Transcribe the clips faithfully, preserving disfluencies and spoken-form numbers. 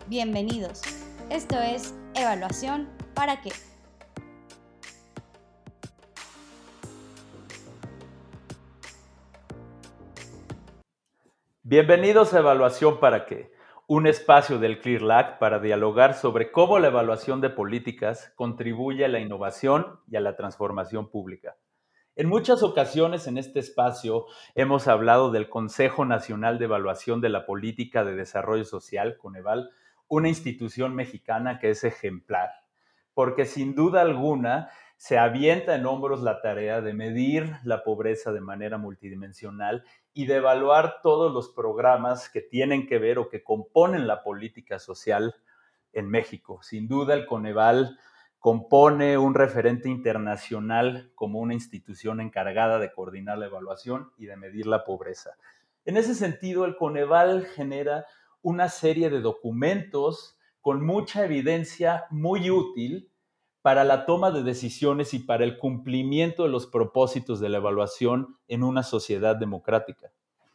Bienvenidos. Esto es Evaluación ¿para qué? Bienvenidos a Evaluación ¿para qué? Un espacio del CLIRLAC para dialogar sobre cómo la evaluación de políticas contribuye a la innovación y a la transformación pública. En muchas ocasiones en este espacio hemos hablado del Consejo Nacional de Evaluación de la Política de Desarrollo Social, Coneval, una institución mexicana que es ejemplar, porque sin duda alguna se avienta en hombros la tarea de medir la pobreza de manera multidimensional y de evaluar todos los programas que tienen que ver o que componen la política social en México. Sin duda el Coneval compone un referente internacional como una institución encargada de coordinar la evaluación y de medir la pobreza. En ese sentido, el Coneval genera una serie de documentos con mucha evidencia muy útil para la toma de decisiones y para el cumplimiento de los propósitos de la evaluación en una sociedad democrática.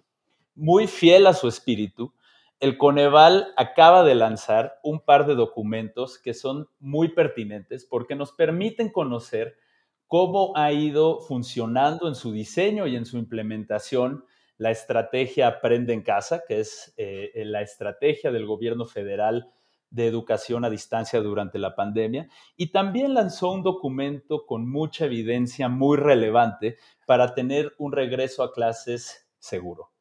Muy fiel a su espíritu, el Coneval acaba de lanzar un par de documentos que son muy pertinentes porque nos permiten conocer cómo ha ido funcionando en su diseño y en su implementación la estrategia Aprende en Casa, que es eh, la estrategia del gobierno federal de educación a distancia durante la pandemia, y también lanzó un documento con mucha evidencia muy relevante para tener un regreso a clases seguro.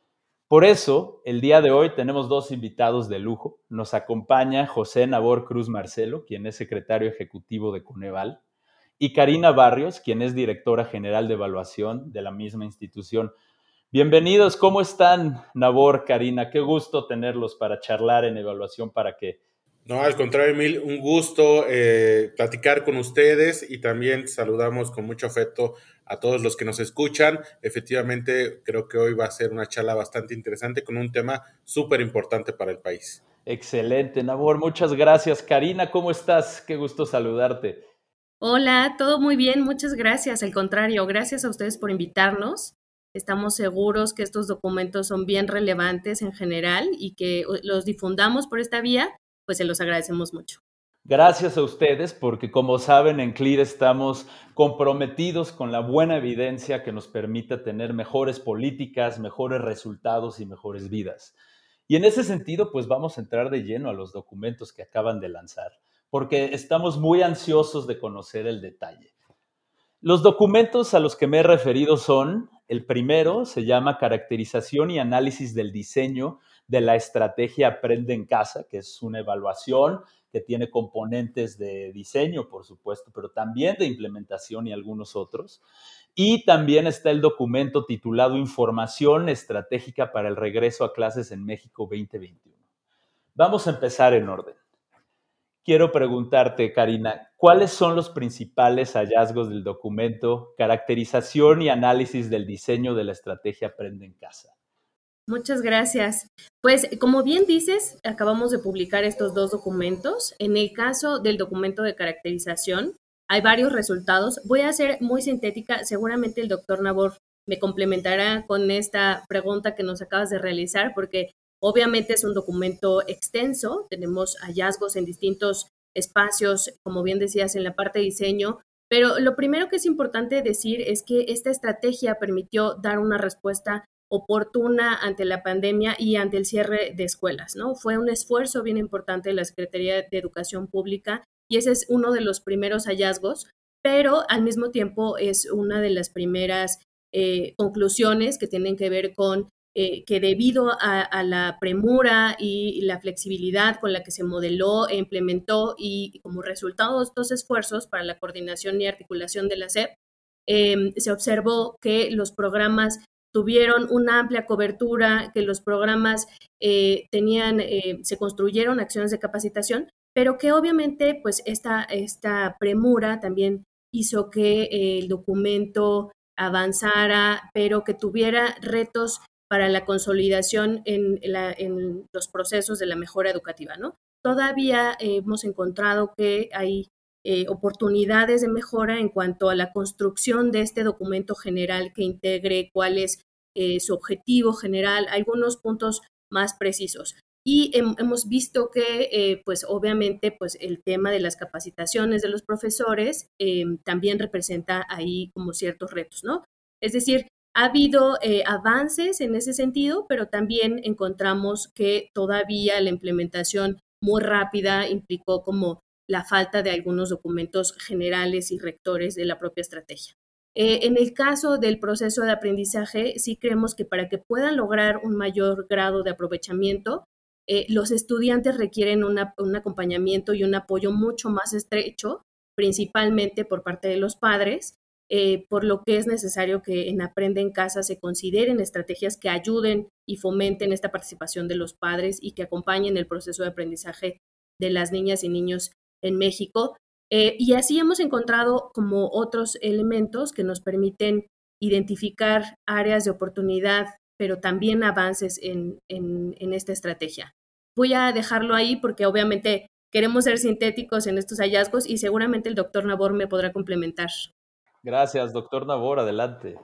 Por eso, el día de hoy tenemos dos invitados de lujo. Nos acompaña José Nabor Cruz Marcelo, quien es secretario ejecutivo de Coneval, y Karina Barrios, quien es directora general de evaluación de la misma institución. Bienvenidos, ¿cómo están, Nabor, Karina? Qué gusto tenerlos para charlar en Evaluación ¿para qué? No, al contrario, Emil, un gusto eh, platicar con ustedes y también saludamos con mucho afecto a todos los que nos escuchan. Efectivamente, creo que hoy va a ser una charla bastante interesante con un tema súper importante para el país. Excelente, Nabor, muchas gracias. Karina, ¿cómo estás? Qué gusto saludarte. Hola, todo muy bien, muchas gracias. Al contrario, gracias a ustedes por invitarnos. Estamos seguros que estos documentos son bien relevantes en general y que uh, los difundamos por esta vía, pues se los agradecemos mucho. Gracias a ustedes, porque como saben, en CLIR estamos comprometidos con la buena evidencia que nos permita tener mejores políticas, mejores resultados y mejores vidas. Y en ese sentido, pues vamos a entrar de lleno a los documentos que acaban de lanzar, porque estamos muy ansiosos de conocer el detalle. Los documentos a los que me he referido son, el primero se llama Caracterización y Análisis del Diseño de la Estrategia Aprende en Casa, que es una evaluación que tiene componentes de diseño, por supuesto, pero también de implementación y algunos otros. Y también está el documento titulado Información Estratégica para el Regreso a Clases en México veinte veintiuno. Vamos a empezar en orden. Quiero preguntarte, Karina, ¿cuáles son los principales hallazgos del documento Caracterización y Análisis del Diseño de la Estrategia Aprende en Casa? Muchas gracias. Pues como bien dices, acabamos de publicar estos dos documentos. En el caso del documento de caracterización, hay varios resultados. Voy a ser muy sintética. Seguramente el doctor Nabor me complementará con esta pregunta que nos acabas de realizar, porque obviamente es un documento extenso. Tenemos hallazgos en distintos espacios, como bien decías, en la parte de diseño. Pero lo primero que es importante decir es que esta estrategia permitió dar una respuesta oportuna ante la pandemia y ante el cierre de escuelas, ¿no? Fue un esfuerzo bien importante de la Secretaría de Educación Pública y ese es uno de los primeros hallazgos, pero al mismo tiempo es una de las primeras eh, conclusiones que tienen que ver con eh, que debido a, a la premura y la flexibilidad con la que se modeló e implementó y como resultado de estos esfuerzos para la coordinación y articulación de la S E P, eh, se observó que los programas tuvieron una amplia cobertura, que los programas eh, tenían, eh, se construyeron acciones de capacitación, pero que obviamente pues esta, esta premura también hizo que eh, el documento avanzara, pero que tuviera retos para la consolidación en, la, en los procesos de la mejora educativa, ¿no? Todavía eh, hemos encontrado que hay eh, oportunidades de mejora en cuanto a la construcción de este documento general que integre cuál es eh, su objetivo general, algunos puntos más precisos. y hem, hemos visto que, eh, pues obviamente, pues el tema de las capacitaciones de los profesores eh, también representa ahí como ciertos retos, ¿no? Es decir, ha habido eh, avances en ese sentido, pero también encontramos que todavía la implementación muy rápida implicó como la falta de algunos documentos generales y rectores de la propia estrategia. Eh, en el caso del proceso de aprendizaje, sí creemos que para que puedan lograr un mayor grado de aprovechamiento, eh, los estudiantes requieren una, un acompañamiento y un apoyo mucho más estrecho, principalmente por parte de los padres, eh, por lo que es necesario que en Aprende en Casa se consideren estrategias que ayuden y fomenten esta participación de los padres y que acompañen el proceso de aprendizaje de las niñas y niños en México. Eh, y así hemos encontrado como otros elementos que nos permiten identificar áreas de oportunidad, pero también avances en, en, en esta estrategia. Voy a dejarlo ahí porque obviamente queremos ser sintéticos en estos hallazgos y seguramente el doctor Nabor me podrá complementar. Gracias, doctor Nabor, adelante.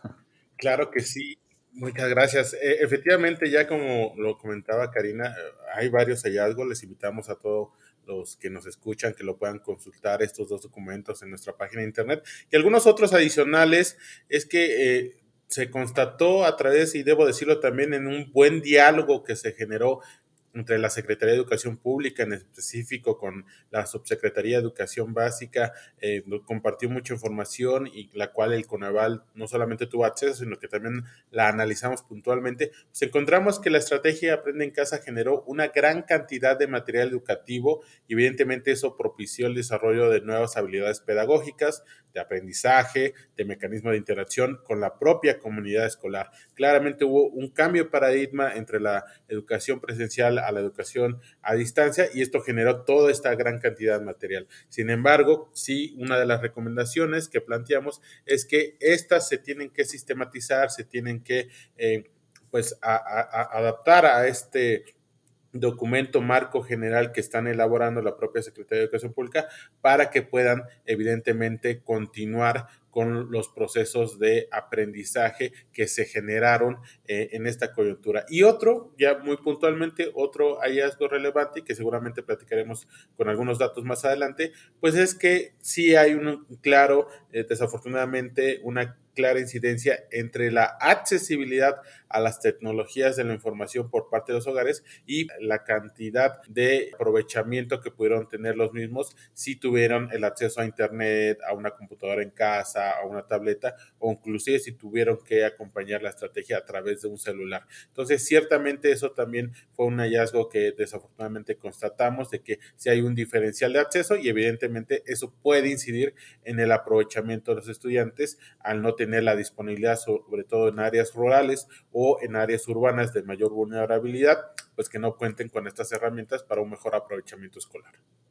Claro que sí, muchas gracias. Eh, efectivamente, ya como lo comentaba Karina, eh, hay varios hallazgos. Les invitamos a todos los que nos escuchan que lo puedan consultar estos dos documentos en nuestra página de internet. Y algunos otros adicionales es que eh, se constató a través, y debo decirlo también, en un buen diálogo que se generó entre la Secretaría de Educación Pública, en específico con la Subsecretaría de Educación Básica, eh, compartió mucha información y la cual el Coneval no solamente tuvo acceso, sino que también la analizamos puntualmente. Pues encontramos que la estrategia Aprende en Casa generó una gran cantidad de material educativo y evidentemente eso propició el desarrollo de nuevas habilidades pedagógicas, de aprendizaje, de mecanismo de interacción con la propia comunidad escolar. Claramente hubo un cambio de paradigma entre la educación presencial a la educación a distancia y esto generó toda esta gran cantidad de material. Sin embargo, sí, una de las recomendaciones que planteamos es que estas se tienen que sistematizar, se tienen que eh, pues a, a, adaptar a este documento marco general que están elaborando la propia Secretaría de Educación Pública para que puedan evidentemente continuar con los procesos de aprendizaje que se generaron eh, en esta coyuntura. Y otro, ya muy puntualmente, otro hallazgo relevante que seguramente platicaremos con algunos datos más adelante, pues es que sí hay un claro, eh, desafortunadamente, una clara incidencia entre la accesibilidad a las tecnologías de la información por parte de los hogares y la cantidad de aprovechamiento que pudieron tener los mismos si tuvieron el acceso a internet, a una computadora en casa, a una tableta o inclusive si tuvieron que acompañar la estrategia a través de un celular. Entonces, ciertamente eso también fue un hallazgo que desafortunadamente constatamos de que si hay un diferencial de acceso y evidentemente eso puede incidir en el aprovechamiento de los estudiantes al no tener la disponibilidad, sobre todo en áreas rurales o en áreas urbanas de mayor vulnerabilidad, pues que no cuenten con estas herramientas para un mejor aprovechamiento escolar.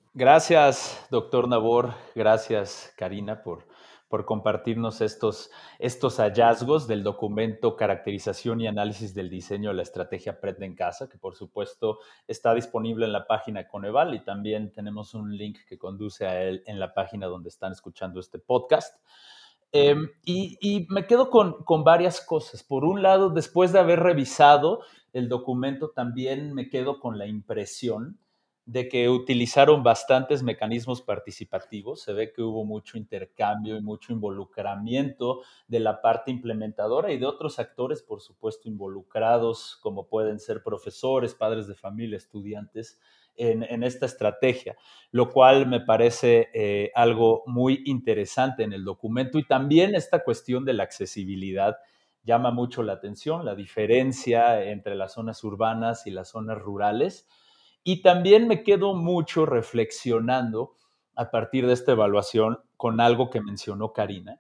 Gracias, doctor Nabor. Gracias, Karina, por, por compartirnos estos, estos hallazgos del documento Caracterización y Análisis del Diseño de la Estrategia Aprende en Casa, que por supuesto está disponible en la página de Coneval y también tenemos un link que conduce a él en la página donde están escuchando este podcast. Eh, y, y, me quedo con, con varias cosas. Por un lado, después de haber revisado el documento, también me quedo con la impresión de que utilizaron bastantes mecanismos participativos. Se ve que hubo mucho intercambio y mucho involucramiento de la parte implementadora y de otros actores, por supuesto, involucrados, como pueden ser profesores, padres de familia, estudiantes, En, en, esta estrategia, lo cual me parece eh, algo muy interesante en el documento. Y también esta cuestión de la accesibilidad llama mucho la atención, la diferencia entre las zonas urbanas y las zonas rurales. Y también me quedo mucho reflexionando a partir de esta evaluación con algo que mencionó Karina,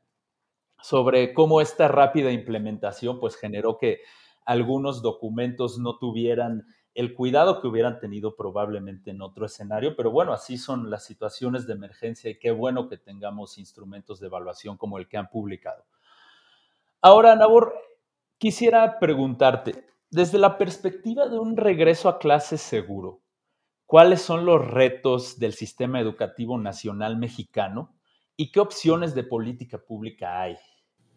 sobre cómo esta rápida implementación pues generó que algunos documentos no tuvieran el cuidado que hubieran tenido probablemente en otro escenario, pero bueno, así son las situaciones de emergencia y qué bueno que tengamos instrumentos de evaluación como el que han publicado. Ahora, Nabor, quisiera preguntarte, desde la perspectiva de un regreso a clases seguro, ¿cuáles son los retos del sistema educativo nacional mexicano y qué opciones de política pública hay?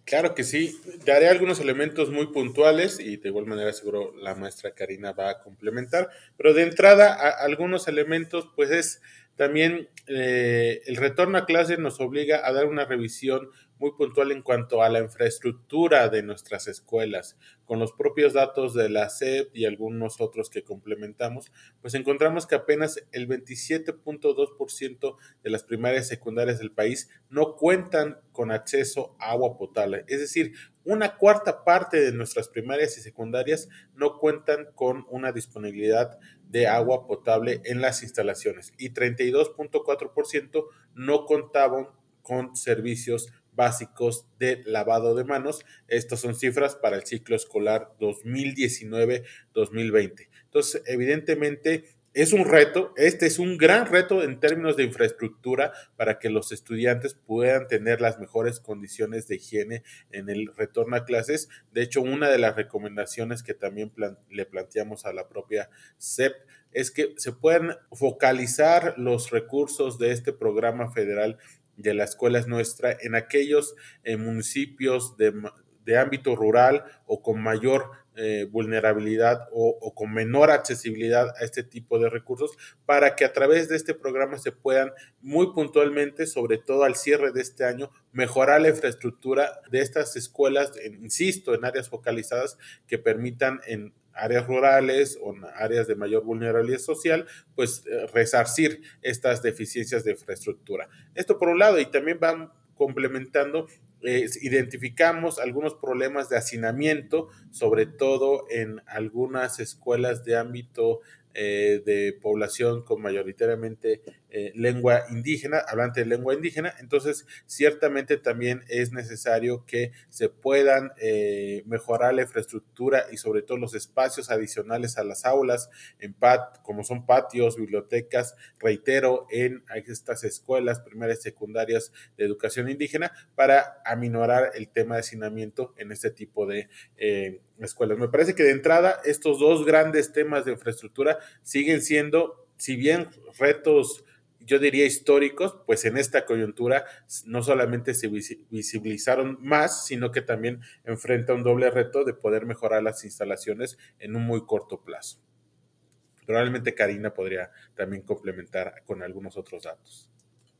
Claro que sí, daré algunos elementos muy puntuales y de igual manera seguro la maestra Karina va a complementar, pero de entrada a, algunos elementos pues es también eh, el retorno a clase nos obliga a dar una revisión muy puntual en cuanto a la infraestructura de nuestras escuelas. Con los propios datos de la S E P y algunos otros que complementamos, pues encontramos que apenas el veintisiete punto dos por ciento de las primarias y secundarias del país no cuentan con acceso a agua potable. Es decir, una cuarta parte de nuestras primarias y secundarias no cuentan con una disponibilidad de agua potable en las instalaciones y treinta y dos punto cuatro por ciento no contaban con servicios básicos de lavado de manos. Estas son cifras para el ciclo escolar dos mil diecinueve dos mil veinte. Entonces, evidentemente, es un reto, este es un gran reto en términos de infraestructura para que los estudiantes puedan tener las mejores condiciones de higiene en el retorno a clases. De hecho, una de las recomendaciones que también plan- le planteamos a la propia S E P es que se puedan focalizar los recursos de este programa federal de la escuela es nuestra en aquellos eh, municipios de, de ámbito rural o con mayor eh, vulnerabilidad o, o con menor accesibilidad a este tipo de recursos para que a través de este programa se puedan muy puntualmente, sobre todo al cierre de este año, mejorar la infraestructura de estas escuelas, en, insisto, en áreas focalizadas que permitan en áreas rurales o en áreas de mayor vulnerabilidad social, pues eh, resarcir estas deficiencias de infraestructura. Esto por un lado, y también van complementando, eh, identificamos algunos problemas de hacinamiento, sobre todo en algunas escuelas de ámbito eh, de población con mayoritariamente eh, lengua indígena, hablante de lengua indígena. Entonces, ciertamente también es necesario que se puedan eh, mejorar la infraestructura y sobre todo los espacios adicionales a las aulas, en pat como son patios, bibliotecas, reitero, en estas escuelas primarias y secundarias de educación indígena para aminorar el tema de hacinamiento en este tipo de eh, escuelas. Me parece que de entrada estos dos grandes temas de infraestructura siguen siendo, si bien retos, yo diría históricos, pues en esta coyuntura no solamente se visibilizaron más, sino que también enfrenta un doble reto de poder mejorar las instalaciones en un muy corto plazo. Probablemente Karina podría también complementar con algunos otros datos.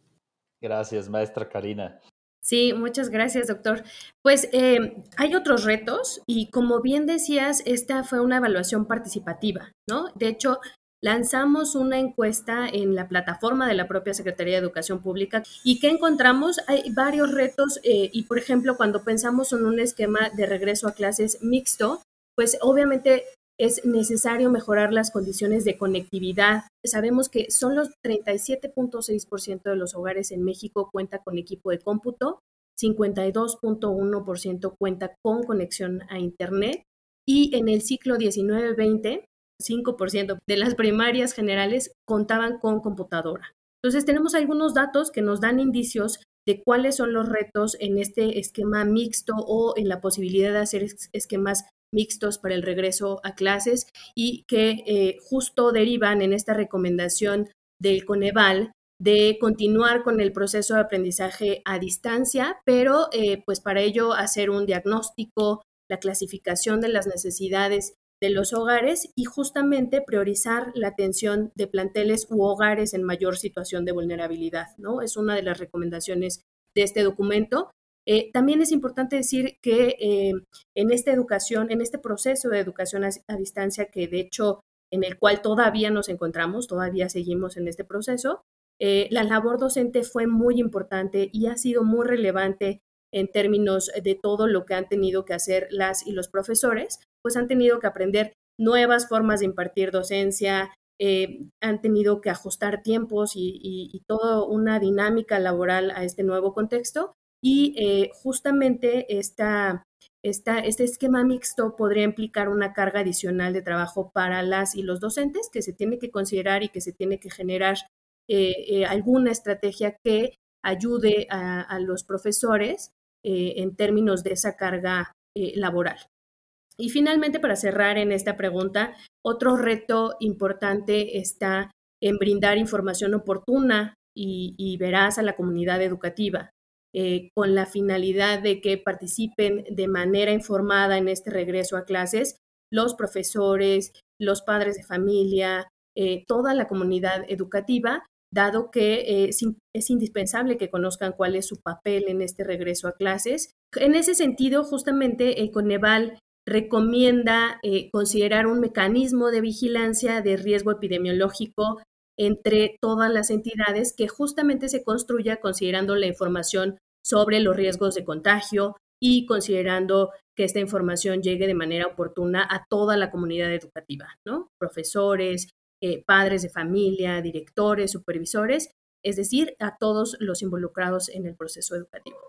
Gracias, maestra Karina. Sí, muchas gracias, doctor. Pues eh, hay otros retos y como bien decías, esta fue una evaluación participativa, ¿no? De hecho, lanzamos una encuesta en la plataforma de la propia Secretaría de Educación Pública y ¿qué encontramos? Hay varios retos eh, y, por ejemplo, cuando pensamos en un esquema de regreso a clases mixto, pues obviamente es necesario mejorar las condiciones de conectividad. Sabemos que solo treinta y siete punto seis por ciento de los hogares en México cuenta con equipo de cómputo, cincuenta y dos punto uno por ciento cuenta con conexión a Internet y en el ciclo diecinueve veinte, cinco por ciento de las primarias generales contaban con computadora. Entonces tenemos algunos datos que nos dan indicios de cuáles son los retos en este esquema mixto o en la posibilidad de hacer esquemas mixtos para el regreso a clases y que eh, justo derivan en esta recomendación del Coneval de continuar con el proceso de aprendizaje a distancia, pero eh, pues para ello hacer un diagnóstico, la clasificación de las necesidades de los hogares y justamente priorizar la atención de planteles u hogares en mayor situación de vulnerabilidad, ¿no? Es una de las recomendaciones de este documento. Eh, también es importante decir que eh, en esta educación, en este proceso de educación a, a distancia, que de hecho en el cual todavía nos encontramos, todavía seguimos en este proceso, eh, la labor docente fue muy importante y ha sido muy relevante en términos de todo lo que han tenido que hacer las y los profesores, pues han tenido que aprender nuevas formas de impartir docencia, eh, han tenido que ajustar tiempos y, y, y toda una dinámica laboral a este nuevo contexto. Y eh, justamente esta, esta, este esquema mixto podría implicar una carga adicional de trabajo para las y los docentes que se tiene que considerar y que se tiene que generar eh, eh, alguna estrategia que ayude a, a los profesores eh, en términos de esa carga eh, laboral. Y finalmente, para cerrar en esta pregunta, otro reto importante está en brindar información oportuna y, y veraz a la comunidad educativa. eh, con la finalidad de que participen de manera informada en este regreso a clases los profesores, los padres de familia, eh, toda la comunidad educativa, dado que eh, es, es indispensable que conozcan cuál es su papel en este regreso a clases. En ese sentido, justamente el Coneval recomienda eh, considerar un mecanismo de vigilancia de riesgo epidemiológico entre todas las entidades que justamente se construya considerando la información sobre los riesgos de contagio y considerando que esta información llegue de manera oportuna a toda la comunidad educativa, ¿no? Profesores, eh, padres de familia, directores, supervisores, es decir, a todos los involucrados en el proceso educativo.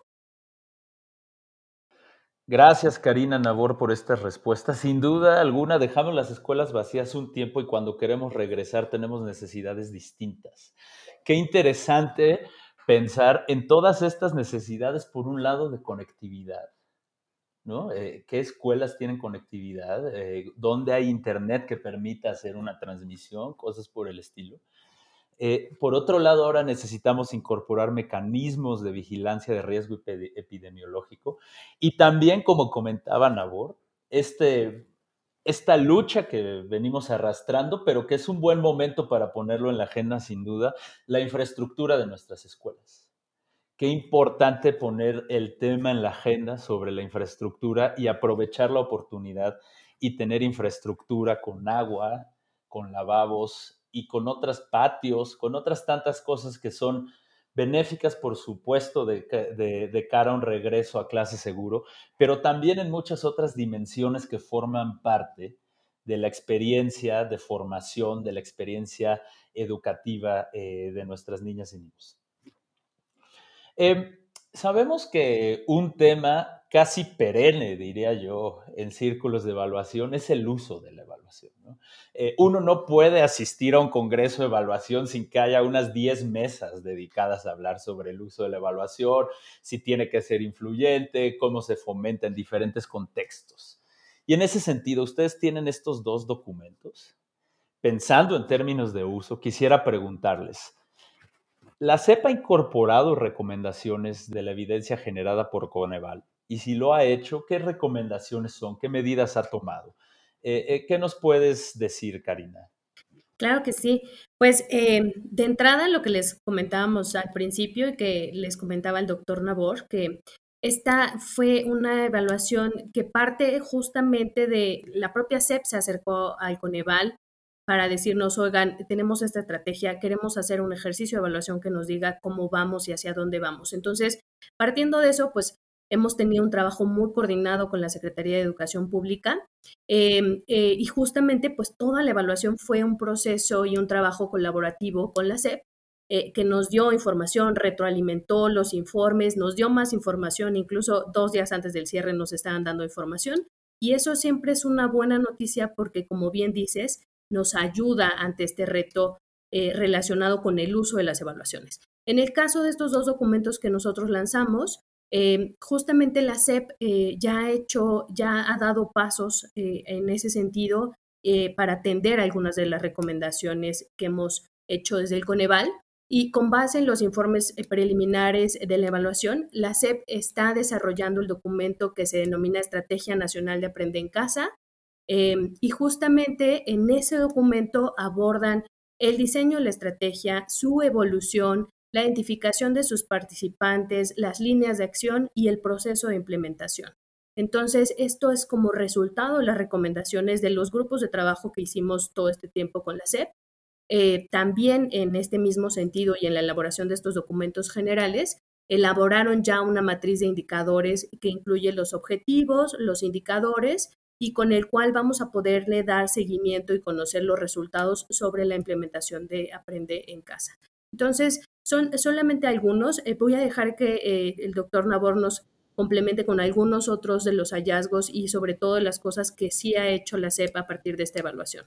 Gracias, Karina Nabor, por estas respuestas. Sin duda alguna, dejamos las escuelas vacías un tiempo y cuando queremos regresar tenemos necesidades distintas. Qué interesante pensar en todas estas necesidades, por un lado, de conectividad, ¿no? Eh, ¿Qué escuelas tienen conectividad? Eh, ¿Dónde hay internet que permita hacer una transmisión? Cosas por el estilo. Eh, por otro lado, ahora necesitamos incorporar mecanismos de vigilancia de riesgo epidemiológico y también, como comentaba Nabor, este, esta lucha que venimos arrastrando, pero que es un buen momento para ponerlo en la agenda, sin duda, la infraestructura de nuestras escuelas. Qué importante poner el tema en la agenda sobre la infraestructura y aprovechar la oportunidad y tener infraestructura con agua, con lavabos y con otros patios, con otras tantas cosas que son benéficas, por supuesto, de, de, de cara a un regreso a clase seguro, pero también en muchas otras dimensiones que forman parte de la experiencia de formación, de la experiencia educativa eh, de nuestras niñas y niños. Eh, sabemos que un tema casi perenne, diría yo, en círculos de evaluación es el uso de la evaluación, ¿no? Eh, uno no puede asistir a un congreso de evaluación sin que haya unas diez mesas dedicadas a hablar sobre el uso de la evaluación, si tiene que ser influyente, cómo se fomenta en diferentes contextos. Y en ese sentido, ustedes tienen estos dos documentos. Pensando en términos de uso, quisiera preguntarles, ¿la S E P ha incorporado recomendaciones de la evidencia generada por Coneval? Y si lo ha hecho, ¿qué recomendaciones son? ¿Qué medidas ha tomado? Eh, eh, ¿Qué nos puedes decir, Karina? Claro que sí. Pues eh, de entrada lo que les comentábamos al principio y que les comentaba el doctor Nabor, que esta fue una evaluación que parte justamente de la propia S E P se acercó al Coneval para decirnos, oigan, tenemos esta estrategia, queremos hacer un ejercicio de evaluación que nos diga cómo vamos y hacia dónde vamos. Entonces, partiendo de eso, pues hemos tenido un trabajo muy coordinado con la Secretaría de Educación Pública eh, eh, y justamente pues toda la evaluación fue un proceso y un trabajo colaborativo con la S E P eh, que nos dio información, retroalimentó los informes, nos dio más información, incluso dos días antes del cierre nos estaban dando información y eso siempre es una buena noticia porque como bien dices, nos ayuda ante este reto eh, relacionado con el uso de las evaluaciones. En el caso de estos dos documentos que nosotros lanzamos, eh, justamente la S E P eh, ya ha hecho, ya ha dado pasos eh, en ese sentido eh, para atender algunas de las recomendaciones que hemos hecho desde el Coneval y con base en los informes preliminares de la evaluación, la S E P está desarrollando el documento que se denomina Estrategia Nacional de Aprende en Casa, Eh, y justamente en ese documento abordan el diseño, la estrategia, su evolución, la identificación de sus participantes, las líneas de acción y el proceso de implementación. Entonces, esto es como resultado de las recomendaciones de los grupos de trabajo que hicimos todo este tiempo con la S E P. Eh, también en este mismo sentido y en la elaboración de estos documentos generales, elaboraron ya una matriz de indicadores que incluye los objetivos, los indicadores y con el cual vamos a poderle dar seguimiento y conocer los resultados sobre la implementación de Aprende en Casa. Entonces, son solamente algunos. Eh, voy a dejar que eh, el doctor Nabor nos complemente con algunos otros de los hallazgos y sobre todo de las cosas que sí ha hecho la S E P a partir de esta evaluación.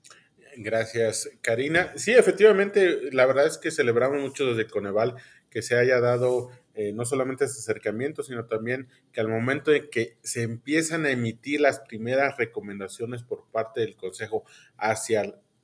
Gracias, Karina. Sí, efectivamente, la verdad es que celebramos mucho desde Coneval que se haya dado eh, no solamente este acercamiento, sino también que al momento en que se empiezan a emitir las primeras recomendaciones por parte del Consejo hacia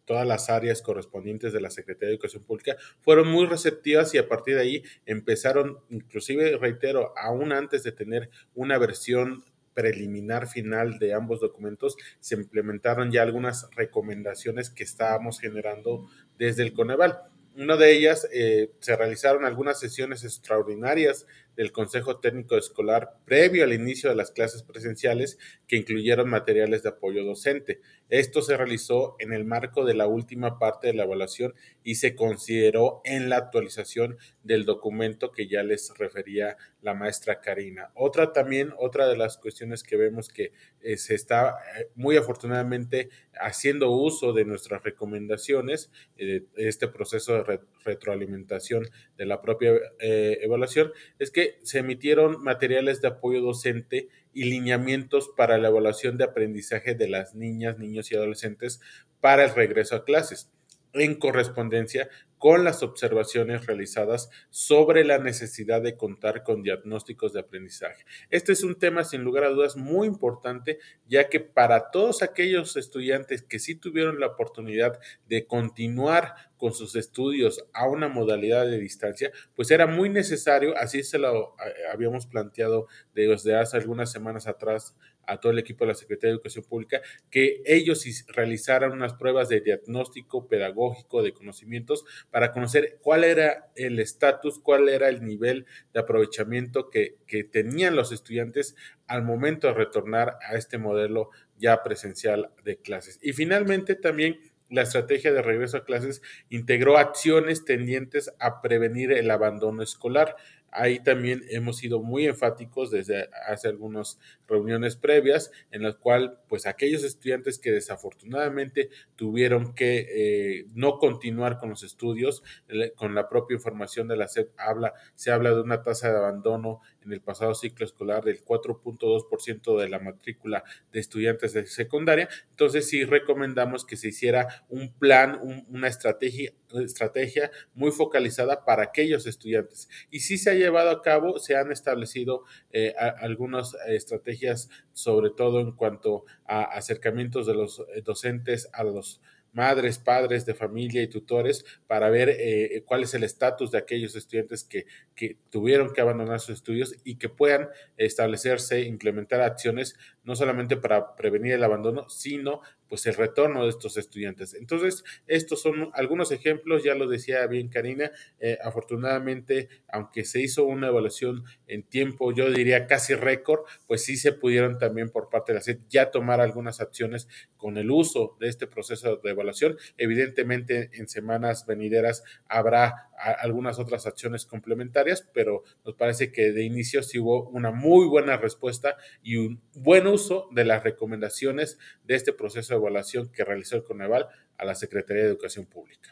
todas las áreas correspondientes de la Secretaría de Educación Pública fueron muy receptivas y a partir de ahí empezaron, inclusive, reitero, aún antes de tener una versión preliminar final de ambos documentos, se implementaron ya algunas recomendaciones que estábamos generando desde el Coneval. Una de ellas, eh, se realizaron algunas sesiones extraordinarias del Consejo Técnico Escolar previo al inicio de las clases presenciales que incluyeron materiales de apoyo docente. Esto se realizó en el marco de la última parte de la evaluación y se consideró en la actualización del documento que ya les refería la maestra Karina. Otra también, otra de las cuestiones que vemos que eh, se está eh, muy afortunadamente haciendo uso de nuestras recomendaciones, eh, este proceso de re retroalimentación de la propia eh, evaluación, es que se emitieron materiales de apoyo docente y lineamientos para la evaluación de aprendizaje de las niñas, niños y adolescentes para el regreso a clases, en correspondencia con las observaciones realizadas sobre la necesidad de contar con diagnósticos de aprendizaje. Este es un tema, sin lugar a dudas, muy importante, ya que para todos aquellos estudiantes que sí tuvieron la oportunidad de continuar con sus estudios a una modalidad de distancia, pues era muy necesario, así se lo eh, habíamos planteado desde hace algunas semanas atrás a todo el equipo de la Secretaría de Educación Pública, que ellos realizaran unas pruebas de diagnóstico pedagógico de conocimientos para conocer cuál era el estatus, cuál era el nivel de aprovechamiento que, que tenían los estudiantes al momento de retornar a este modelo ya presencial de clases. Y finalmente también la estrategia de regreso a clases integró acciones tendientes a prevenir el abandono escolar. Ahí también hemos sido muy enfáticos desde hace algunas reuniones previas, en las cuales pues aquellos estudiantes que desafortunadamente tuvieron que eh, no continuar con los estudios, eh, con la propia información de la S E P habla, se habla de una tasa de abandono en el pasado ciclo escolar del cuatro punto dos por ciento de la matrícula de estudiantes de secundaria. Entonces sí recomendamos que se hiciera un plan, un, una estrategia, estrategia muy focalizada para aquellos estudiantes. Y sí se ha llevado a cabo, se han establecido eh, a, algunas estrategias, sobre todo en cuanto a acercamientos de los docentes a los madres, padres de familia y tutores para ver eh, cuál es el estatus de aquellos estudiantes que, que tuvieron que abandonar sus estudios y que puedan establecerse, implementar acciones no solamente para prevenir el abandono, sino pues el retorno de estos estudiantes. Entonces, estos son algunos ejemplos, ya lo decía bien Karina, eh, afortunadamente, aunque se hizo una evaluación en tiempo, yo diría casi récord, pues sí se pudieron también por parte de la S E P ya tomar algunas acciones con el uso de este proceso de evaluación. Evidentemente, en semanas venideras habrá a, algunas otras acciones complementarias, pero nos parece que de inicio sí hubo una muy buena respuesta y un buen uso de las recomendaciones de este proceso de evaluación que realizó el Coneval a la Secretaría de Educación Pública.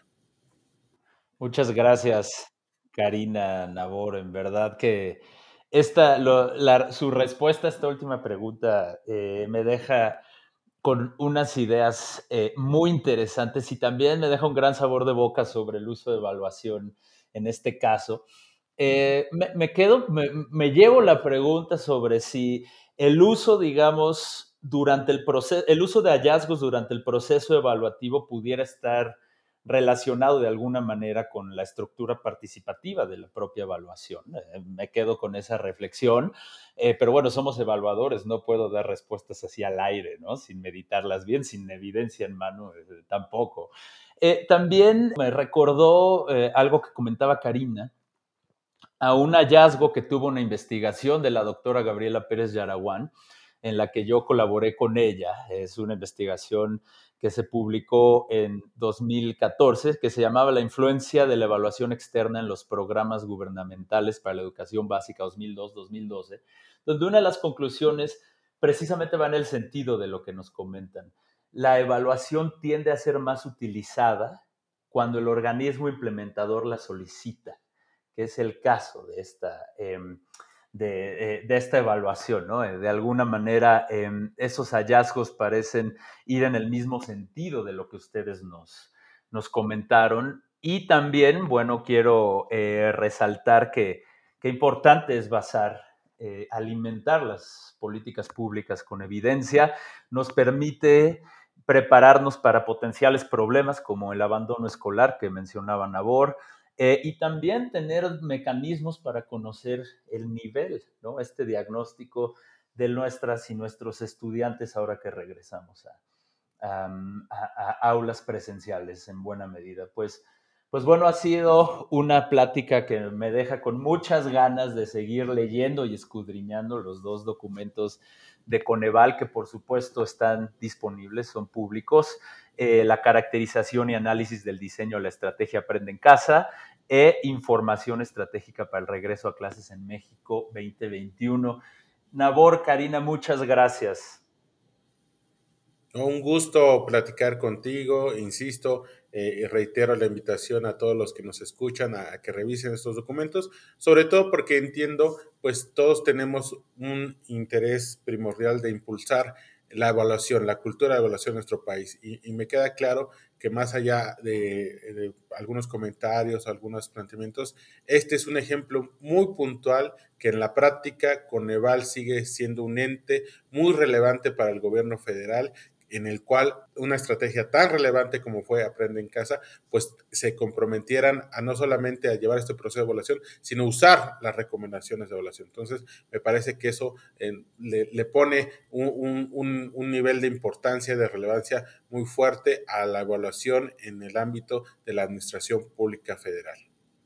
Muchas gracias, Karina Nabor. En verdad que esta, lo, la, su respuesta a esta última pregunta eh, me deja con unas ideas eh, muy interesantes y también me deja un gran sabor de boca sobre el uso de evaluación en este caso. Eh, me, me quedo, me, me llevo la pregunta sobre si el uso, digamos, durante el proceso, el uso de hallazgos durante el proceso evaluativo pudiera estar relacionado de alguna manera con la estructura participativa de la propia evaluación. Eh, me quedo con esa reflexión, eh, pero bueno, somos evaluadores, no puedo dar respuestas así al aire, ¿no? Sin meditarlas bien, sin evidencia en mano, eh, tampoco. Eh, también me recordó eh, algo que comentaba Karina, a un hallazgo que tuvo una investigación de la doctora Gabriela Pérez Yaraguán, en la que yo colaboré con ella. Es una investigación que se publicó en dos mil catorce, que se llamaba La influencia de la evaluación externa en los programas gubernamentales para la educación básica dos mil dos a dos mil doce, donde una de las conclusiones precisamente va en el sentido de lo que nos comentan. La evaluación tiende a ser más utilizada cuando el organismo implementador la solicita, que es el caso de esta, eh, de, eh, de esta evaluación, ¿no? De alguna manera, eh, esos hallazgos parecen ir en el mismo sentido de lo que ustedes nos, nos comentaron. Y también, bueno, quiero eh, resaltar que, que importante es basar, eh, alimentar las políticas públicas con evidencia. Nos permite prepararnos para potenciales problemas como el abandono escolar que mencionaba Nabor, eh, y también tener mecanismos para conocer el nivel, ¿no? Este diagnóstico de nuestras y nuestros estudiantes ahora que regresamos a, um, a, a aulas presenciales en buena medida. Pues, pues bueno, ha sido una plática que me deja con muchas ganas de seguir leyendo y escudriñando los dos documentos de Coneval, que por supuesto están disponibles, son públicos, eh, la caracterización y análisis del diseño de la estrategia Aprende en Casa e información estratégica para el regreso a clases en México veinte veintiuno. Nabor, Karina, muchas gracias. Un gusto platicar contigo, insisto, eh, reitero la invitación a todos los que nos escuchan a, a que revisen estos documentos, sobre todo porque entiendo, pues todos tenemos un interés primordial de impulsar la evaluación, la cultura de evaluación en nuestro país. Y, y me queda claro que más allá de, de algunos comentarios, algunos planteamientos, este es un ejemplo muy puntual que en la práctica Coneval sigue siendo un ente muy relevante para el gobierno federal, en el cual una estrategia tan relevante como fue Aprende en Casa, pues se comprometieran a no solamente a llevar este proceso de evaluación, sino usar las recomendaciones de evaluación. Entonces, me parece que eso eh, le, le pone un, un, un nivel de importancia, de relevancia muy fuerte a la evaluación en el ámbito de la Administración Pública Federal.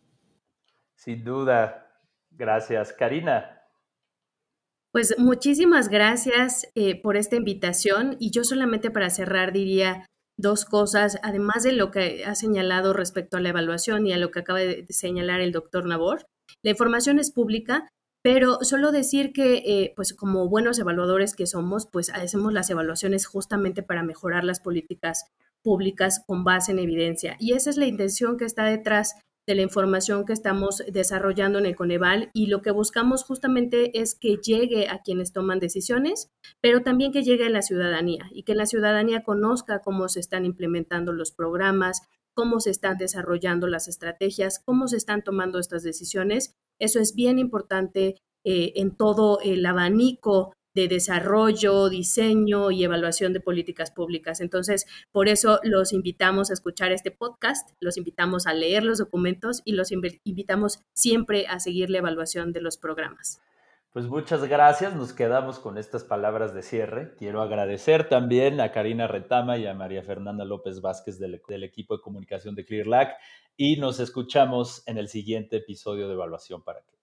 Sin duda. Gracias. Karina. Pues muchísimas gracias eh, por esta invitación y yo solamente para cerrar diría dos cosas, además de lo que ha señalado respecto a la evaluación y a lo que acaba de señalar el doctor Nabor. La información es pública, pero solo decir que eh, pues como buenos evaluadores que somos, pues hacemos las evaluaciones justamente para mejorar las políticas públicas con base en evidencia y esa es la intención que está detrás de la información que estamos desarrollando en el Coneval y lo que buscamos justamente es que llegue a quienes toman decisiones, pero también que llegue a la ciudadanía y que la ciudadanía conozca cómo se están implementando los programas, cómo se están desarrollando las estrategias, cómo se están tomando estas decisiones. Eso es bien importante eh, en todo el abanico de desarrollo, diseño y evaluación de políticas públicas. Entonces, por eso los invitamos a escuchar este podcast, los invitamos a leer los documentos y los invitamos siempre a seguir la evaluación de los programas. Pues muchas gracias, nos quedamos con estas palabras de cierre. Quiero agradecer también a Karina Retama y a María Fernanda López Vázquez del, del equipo de comunicación de CLIRLAC y nos escuchamos en el siguiente episodio de Evaluación para qué.